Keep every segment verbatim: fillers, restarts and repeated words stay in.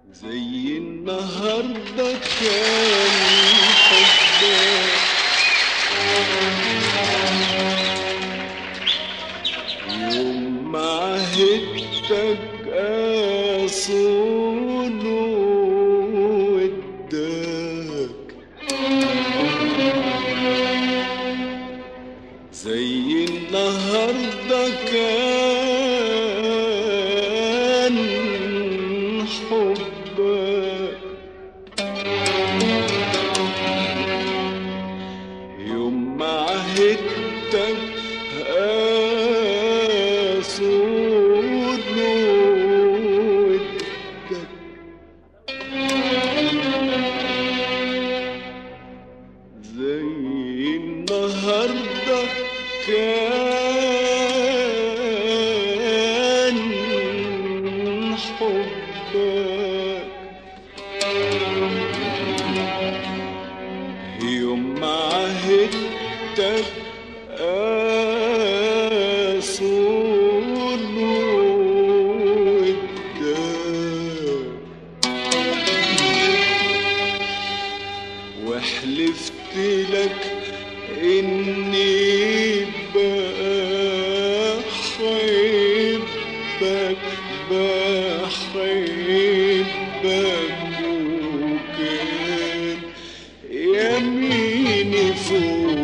زي النهارده كان حبك، يوم ما عهدتك اصون وداك، زي النهارده كان حبك، يوم ما عهدتك اصون وداك، زي النهارده كان حبك، يوم ما عهدتك اصون وداك، وحلفت لك اني بحبك بحبك، وكان يميني فوق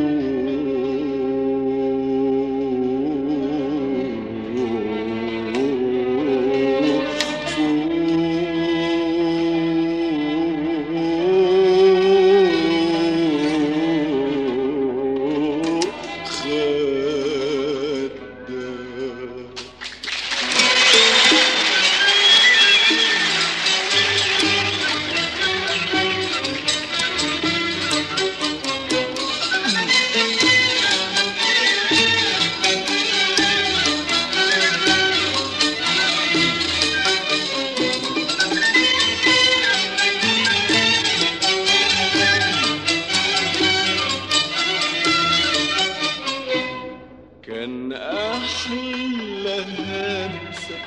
كان أحلى همسة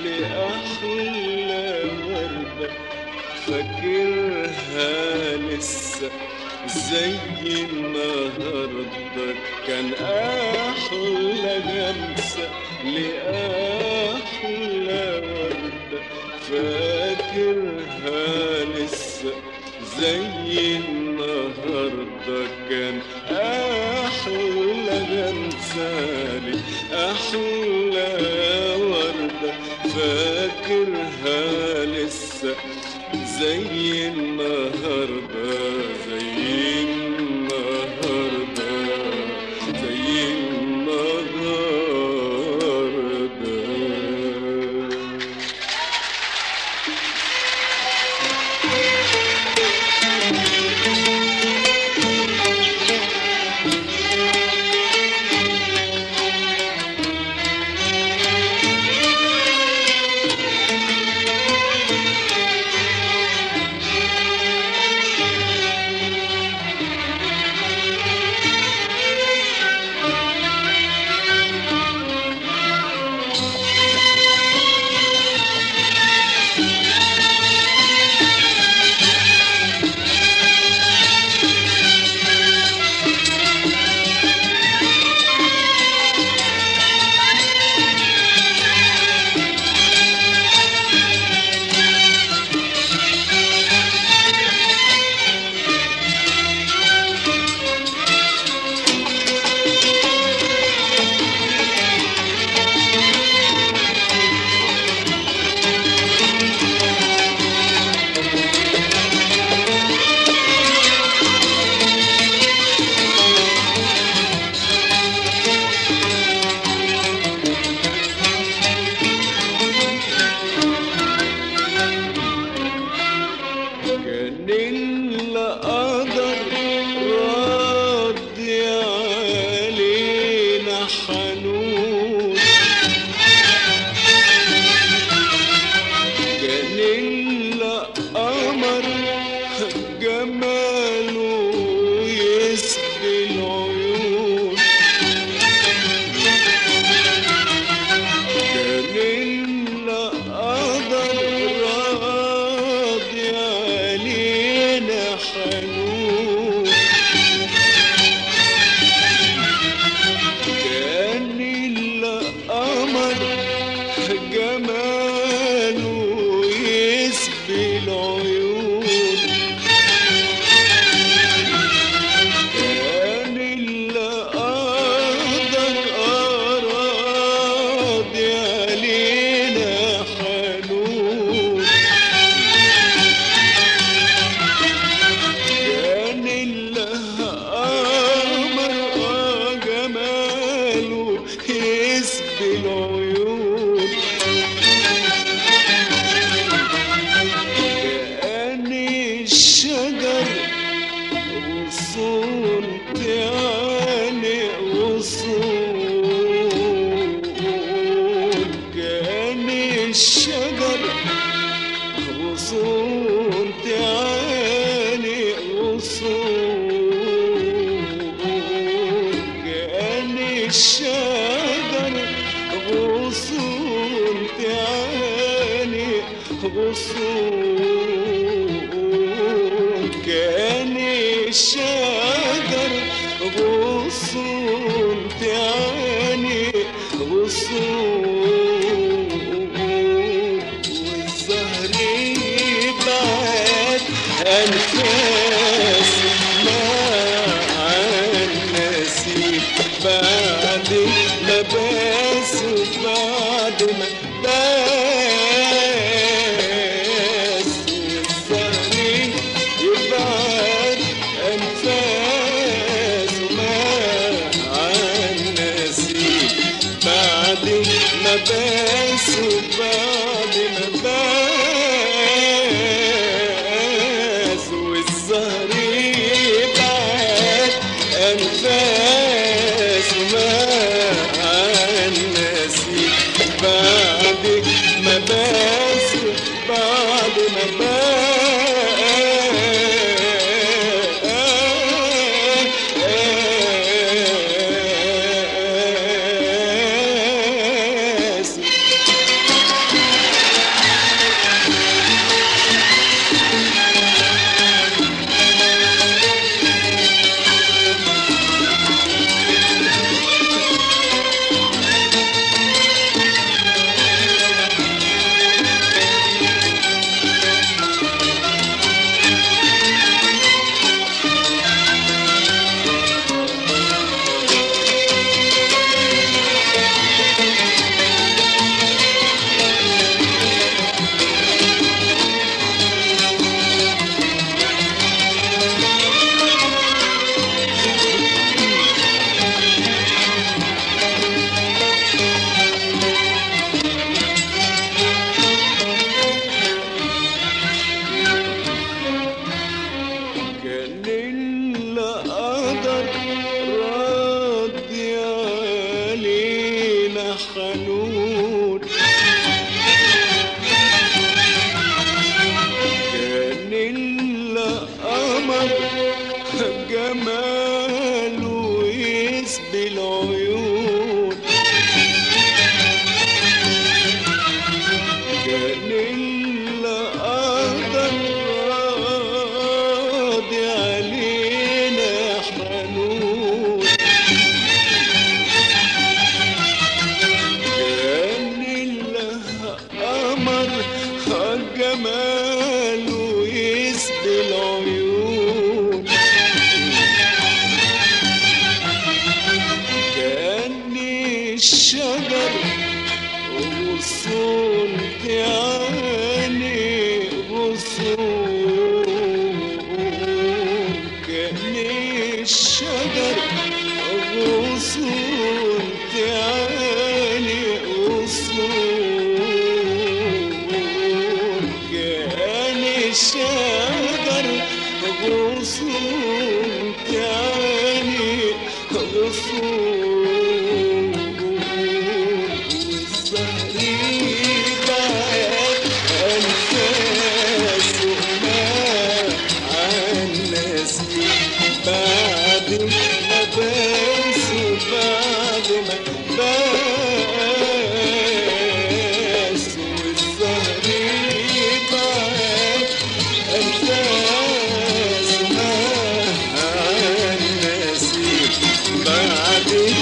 لأحلى وردة، فاكرها لسه زي النهاردة. كان أحلى همسة لأحلى وردة، فاكرها لسه زي النهاردة. كان أحلى همسة أحلى وردة، فاكرها لسه زي النهاردة، زي النهاردة، زي النهاردة. كان القدر راضي علينا حنون، كان القمر جماله يسبي العيون، كان القدر راضي تعاني غصون كأن الشجر غصون تعاني غصون كأن الشجر غصون تعاني غصون والزهر يبعد أنفاس مع النسيم بعد ما باس بعد ما باس والزهر يبعد أنفاس مع النسيم بعد ما باس بعد ما باس والزهر يبعد أنفاس مع النسيم بعد ما باس بعد ما باس كان اللي قدر راضي علينا حنون كان اللي قمر جماله يسبي العيون كان اللي قدر راضي علينا حنون كان اللي قمر جماله يسبي العيون كان الشجر غصون تعاني غصون كأن الشجر غصون تعاني غصون كأن الشجر غصون تعاني غصون والزهر يبعد أنفاس مع النسيم بعد ما باس بعد ما باس والزهر يبعد أنفاس مع النسيم بعد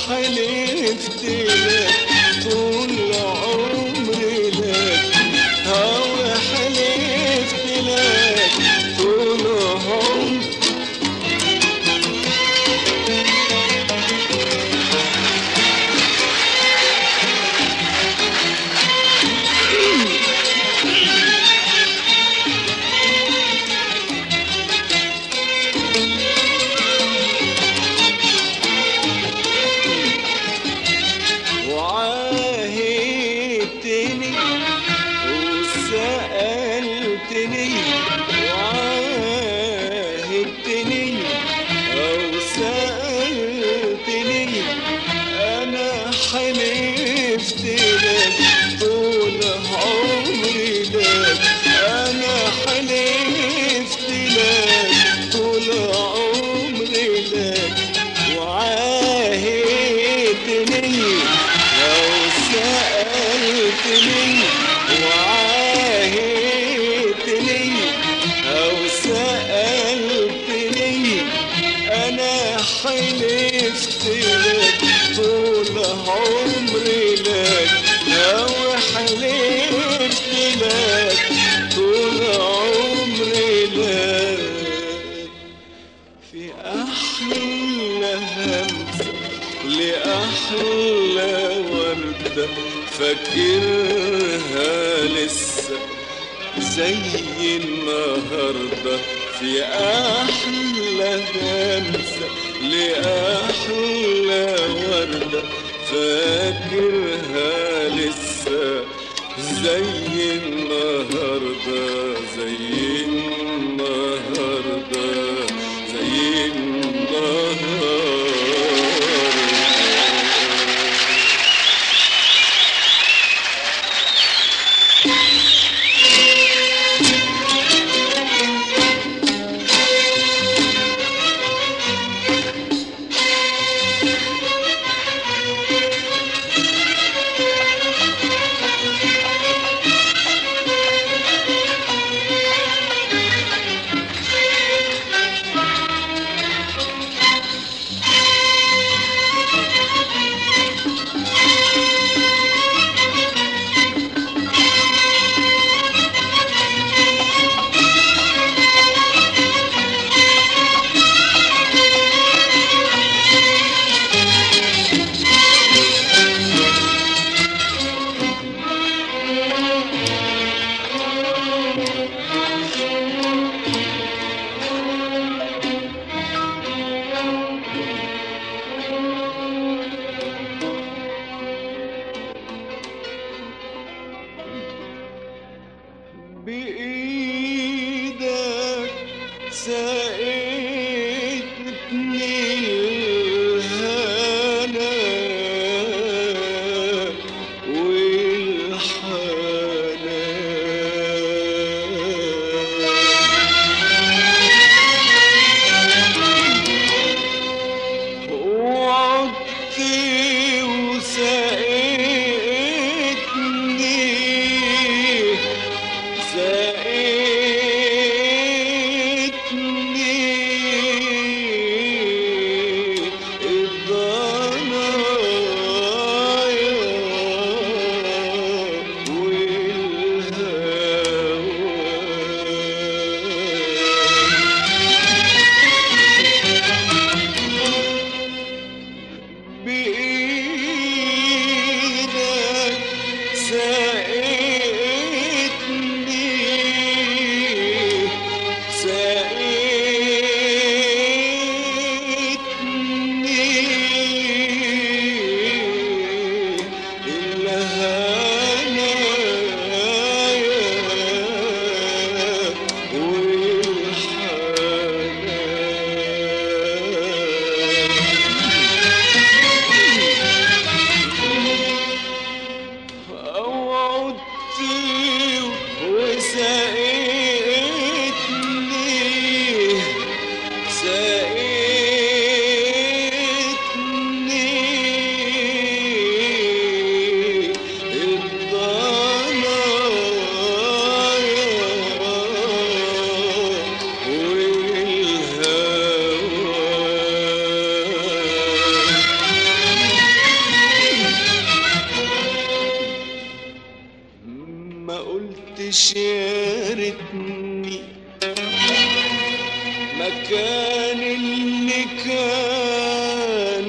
حلفت لك طول عمري لك، هوا حلفت لك طول عمري. وعاهدتني وسألتني، وعاهدتني أو سألتني، أنا حلفت لك طول عمري لك، أنا حلفت لك طول عمري لك. وعاهدتني أو سألتني، وعاهدتني أو سألتني، أنا حلفت لك طول عمري لك، أو حلفت لك طول عمري لك. في أحلى همسة لأحلى وردة فاكرها لسه زي النهاردة، في أحلى همسة لأحلى وردة فاكرها لسه زي النهاردة، زي النهاردة، زي النهاردة. بإيدك ساقتني الهنا والحنان، وعدت وساقتني ساقتني قلتش يا ريتني مكان اللي كان،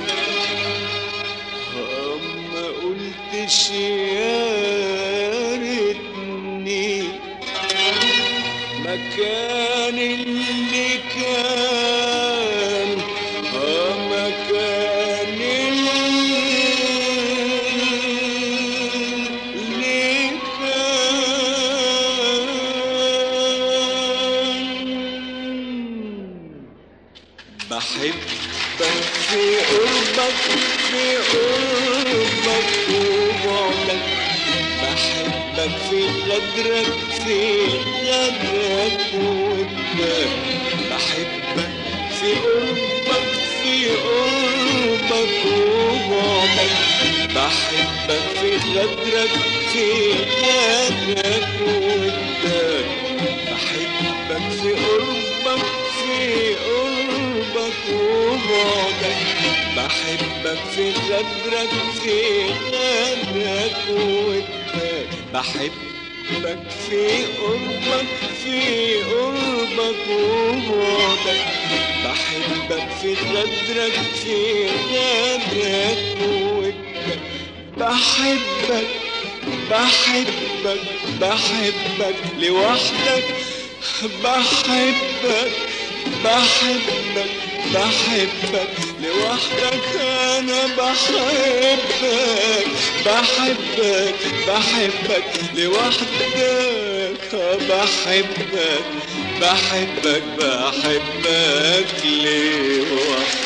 ما قلتش يا ريتني مكان اللي كان، مكان اللي كان. بحبك في قربك في قربك وبعدك، بحبك في غدرك في غدرك وودك، بحبك في قربك في قربك وبعدك، بحبك في غدرك في غدرك وودك، بحبك في قربك في قربك وبعدك، بحبك في غدرك في غدرك وودك، بحبك في قربك في قربك وبعدك، بحبك في غدرك في غدرك وودك، بحبك بحبك بحبك لوحدك، بحبك بحبك بحبك لوحدك، انا بحبك بحبك بحبك لوحدك، بحبك بحبك بحبك لوحدك.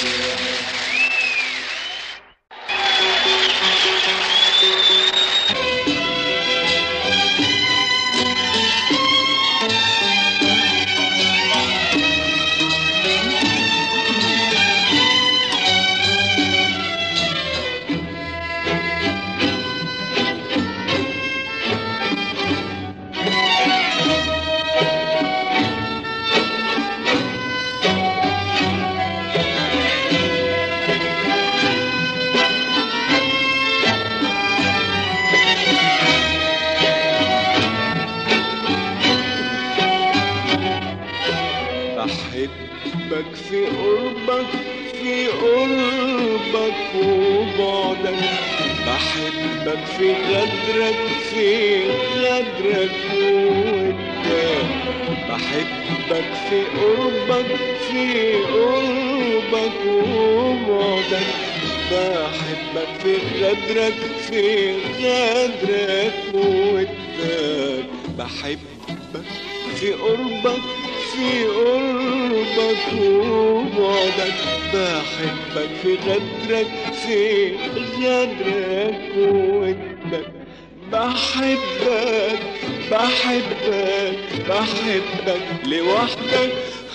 بحبك في قربك في قربك وبعدك، بحبك في غدرك في غدرك وودك، بحبك في قربك في قربك وبعدك، بحبك في غدرك في غدرك وودك، بحبك في قربك في قربك وبعدك، بحبك في غدرك في غدرك وودك، بحبك بحبك بحبك لوحدك،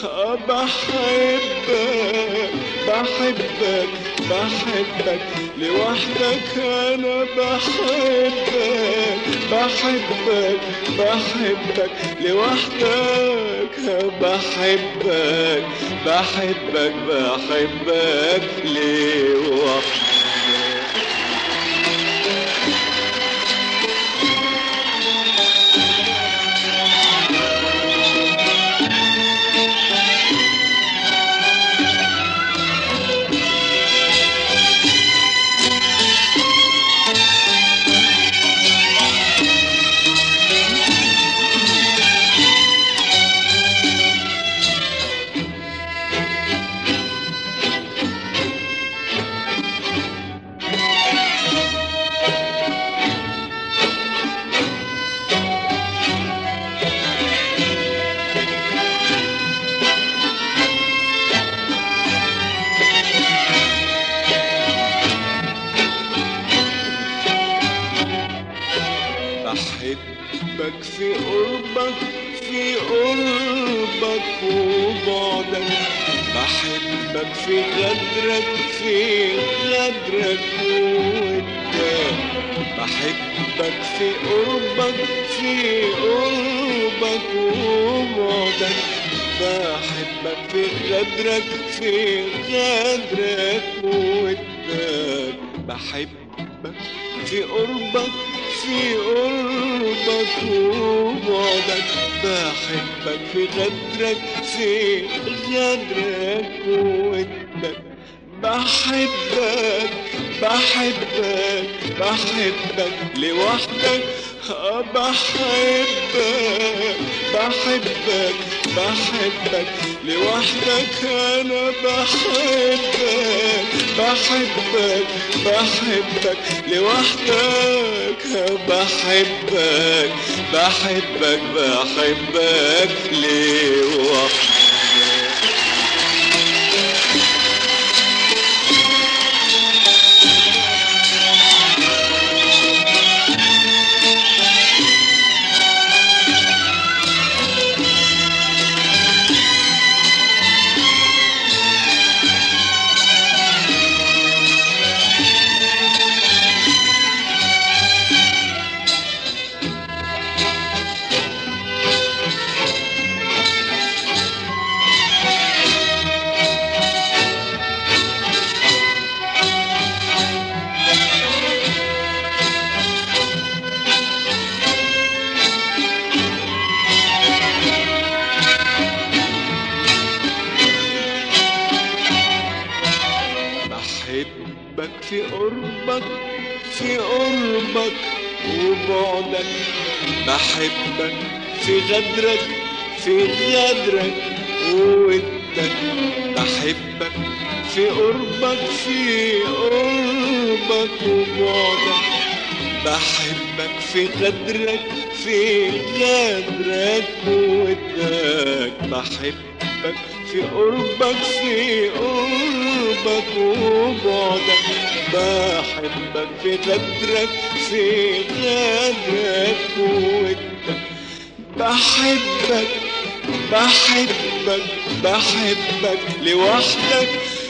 بحبك بحبك بحبك لوحدك، انا بحبك بحبك بحبك لوحدك، بحبك بحبك بحبك لوحدك. بحبك في قربك في قربك وبعدك، بحبك في غدرك في غدرك وودك، بحبك في قربك في قربك وبعدك، بحبك في غدرك في غدرك وودك، بحبك في قربك في قربك وبعدك، بحبك في غدرك في غدرك وودك. بحبك بحبك بحبك لوحدك، بحبك بحبك بحبك لوحدك. انا بحبك بحبك بحبك لوحدك، بحبك بحبك بحبك لوحدك. بحبك في قربك في قربك وبعدك، بحبك في غدرك في غدرك وودك. بحبك في قربك في قربك وبعدك، بحبك في غدرك في غدرك وودك. بحبك في قربك في قربك وبعدك، بحبك في غدرك في غدرك وودك. بحبك بحبك بحبك لوحدك،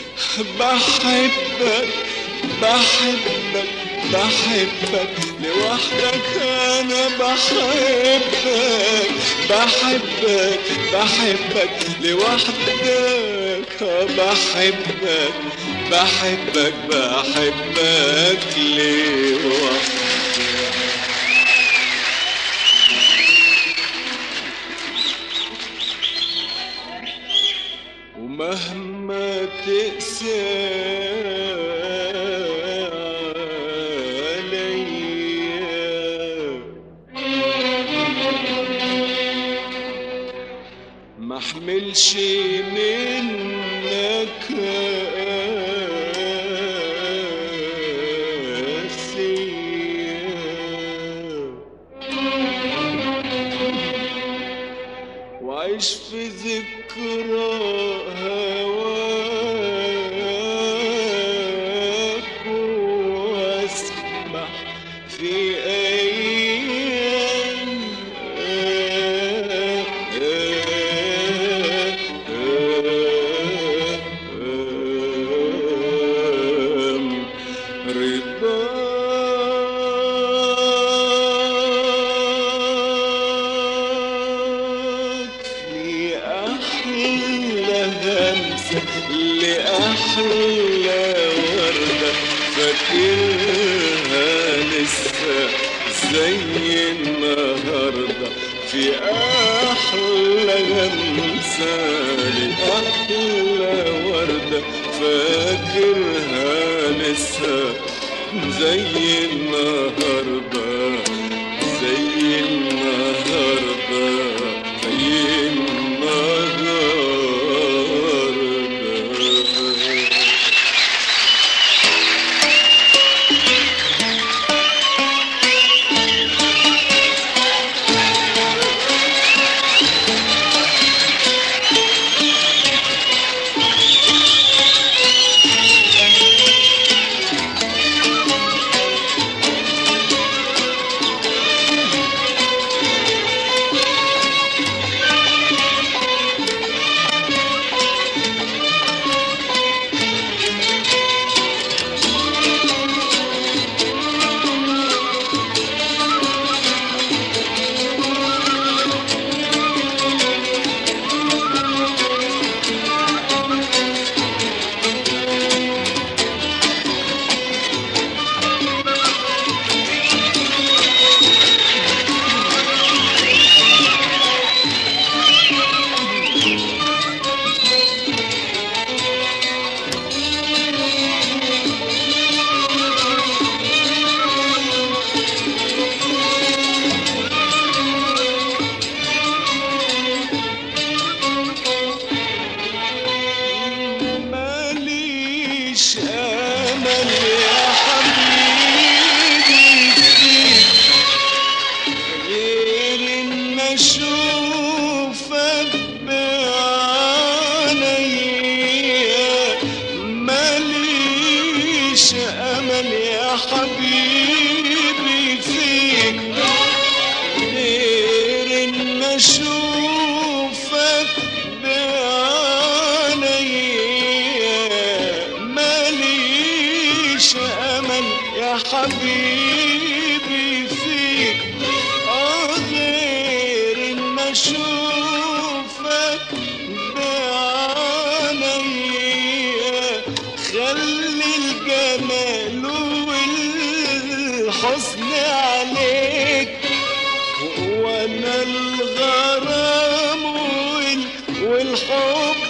بحبك بحبك بحبك لوحدك. انا بحبك بحبك بحبك لوحدك، بحبك بحبك بحبك لوحدك. ومهما تقسى محملش منك قاسية، وعيش في ذكرى هواك واسمح في أيام لأحلى وردة فاكرها لسه زي النهاردة. في أحلى غمسة لأحلى وردة فاكرها لسه زي النهاردة، زي النهاردة زي النهاردة. ماليش امل يا حبيبي فيك غير ان اشوفك بعينيا، ماليش امل يا حبيبي فيك غير ان اشوفك بعينيا، ماليش امل يا حبيبي فيك اه غير ان اشوفك بعينيا. خلي الجمال والحسن عليك وانا الغرام والحب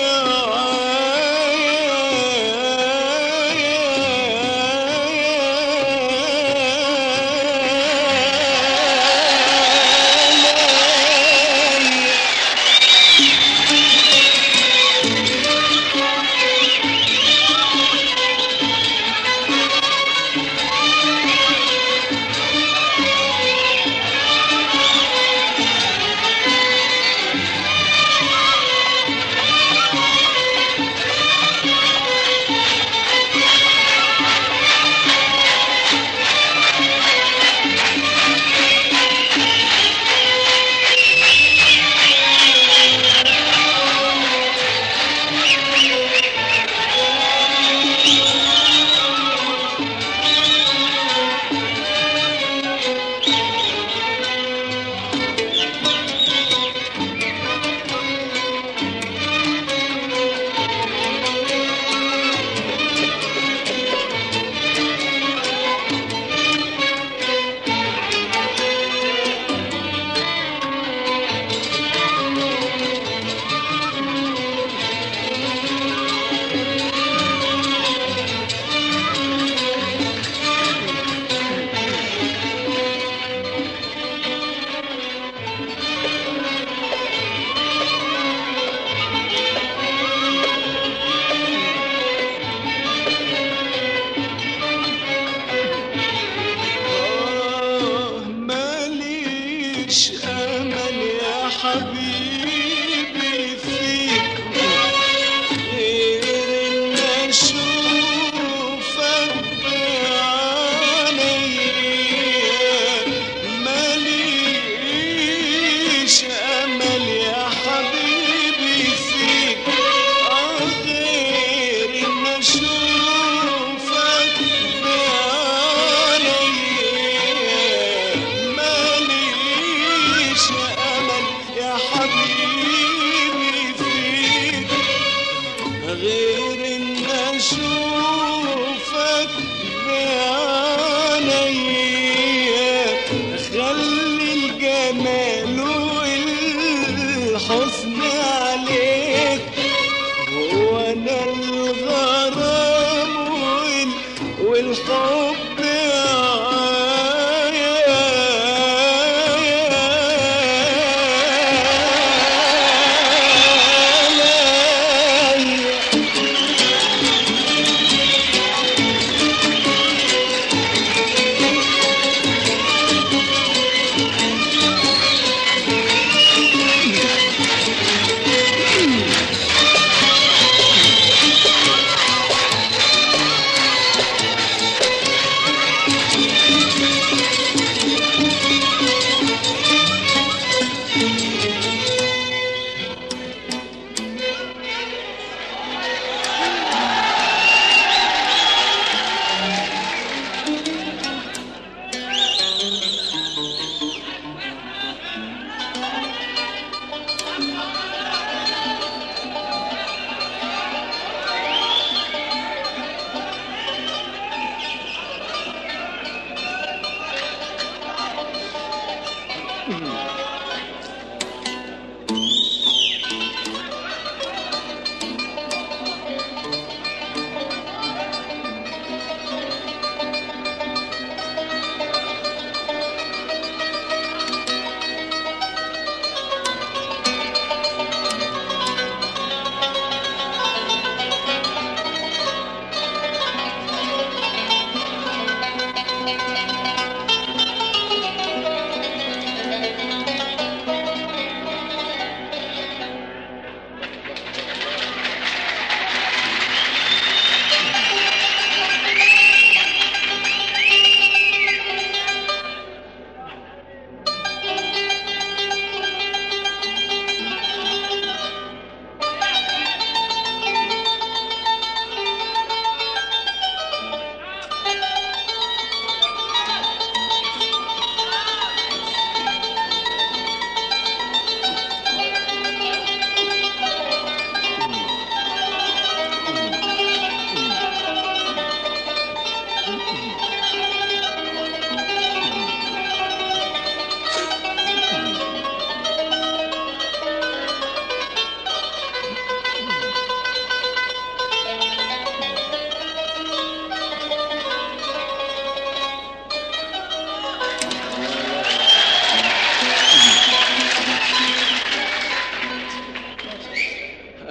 حبيبي فيك غير ان اشوفك بعينيا، ماليش امل يا حبيبي فيك اه غير ان اشوفك بعينيا، ماليش امل يا حبيبي فيك غير ان اشوفك بعينيا. خلي الجمال والحسن عليك وانا الغرام والحب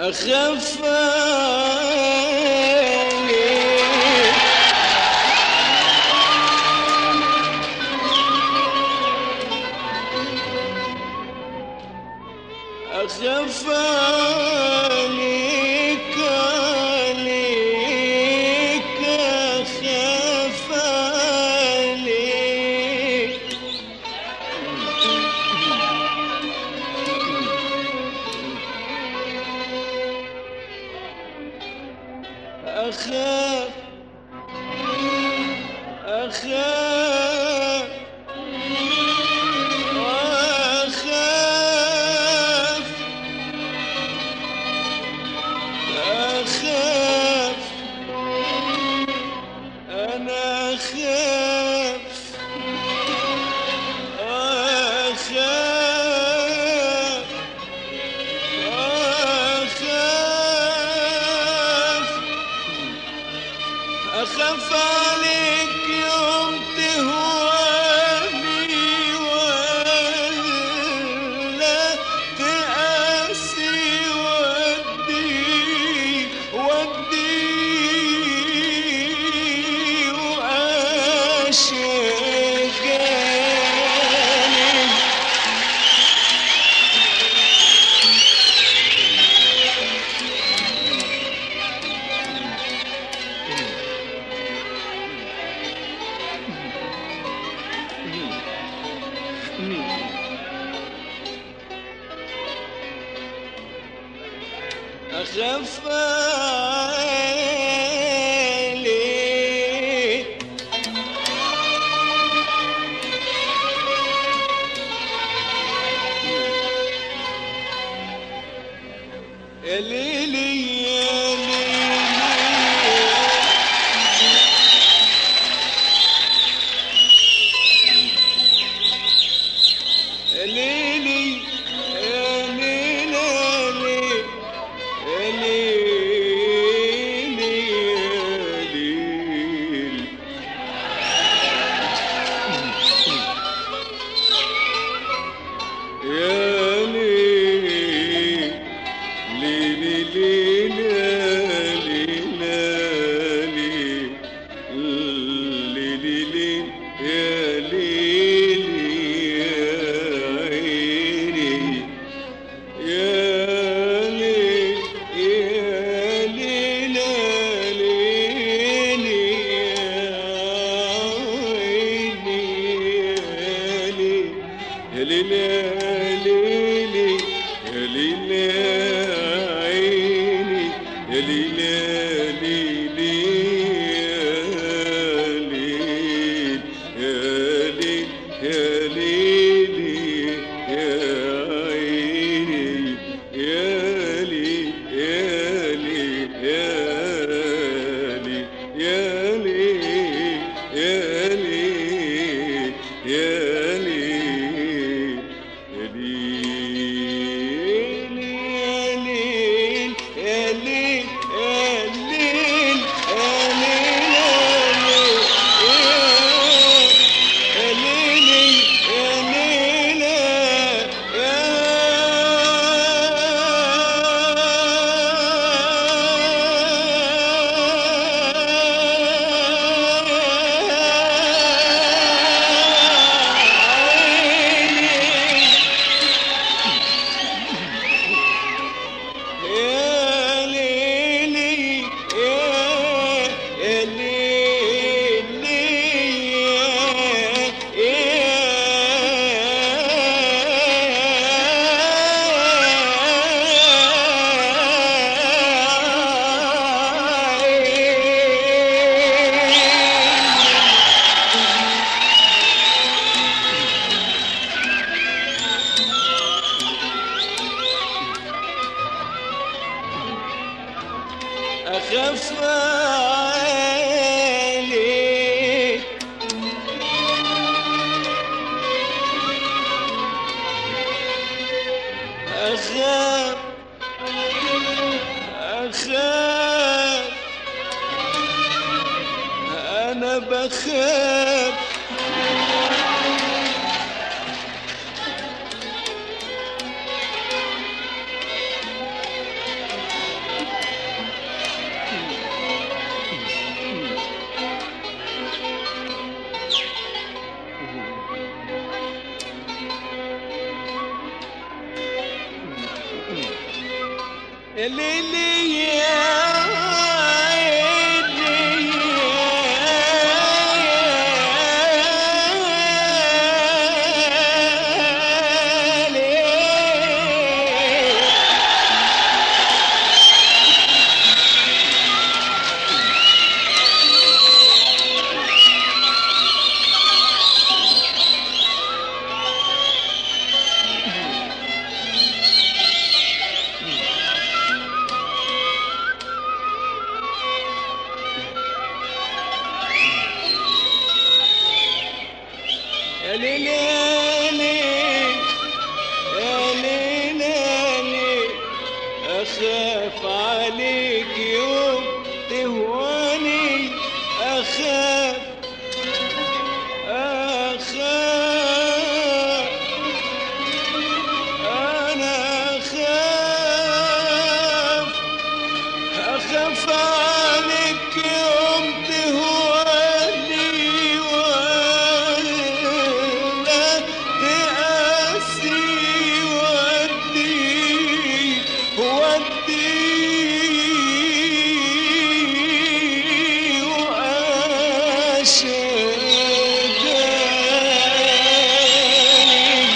أخاف عليك أخاف عليك عليك أخاف عليك أخاف أخاف أخاف أخاف أنا أخاف أخاف أخاف أخاف عليك يوم تهواني ولا تقاسي ودي ودي وأشجاني أخاف عليك يا ليلي يا ليلي يا ليلي يا ليلي يا ليل ليلي ليلي ليلي يا ليلي يا عيني يا ليل يا ليل يا ليل عيني يا ليل يا ليل يا ليل يا عيني يا ليل يا ليل يا ليل يا ليل يا ليل يا ليل يا ليل أخاف عليك أخاف أخاف أنا بخاف ليلي يا عيني يا ليل. يا ليل يا ليل يا ليل يا ليل، أخاف عليك يوم تهواني، أخاف أخاف أنا أخاف أخاف عليك يوم تهواني، ولا تقاسي ودي ودي وأشجاني.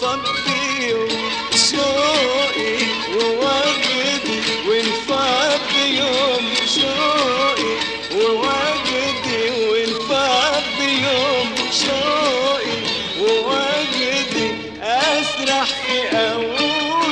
وانفضي يوم شوقي ووجدي وانفضي يوم شوقي ووجدي وانفضي يوم شوقي ووجدي أسرح في أول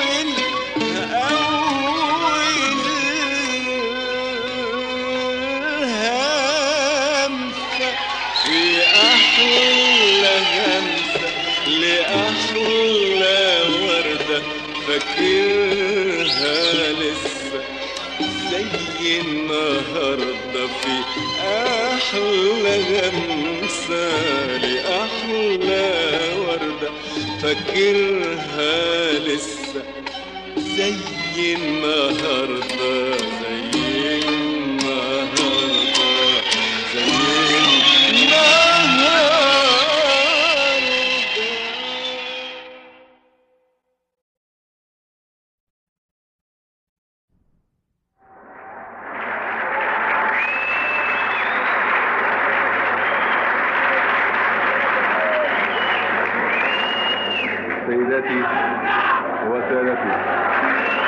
فاكرها لسه زي النهارده في احلى غمسه لاحلى ورده فاكرها لسه زي النهارده زي النهارده زي النهارده. سيداتي وسادتي،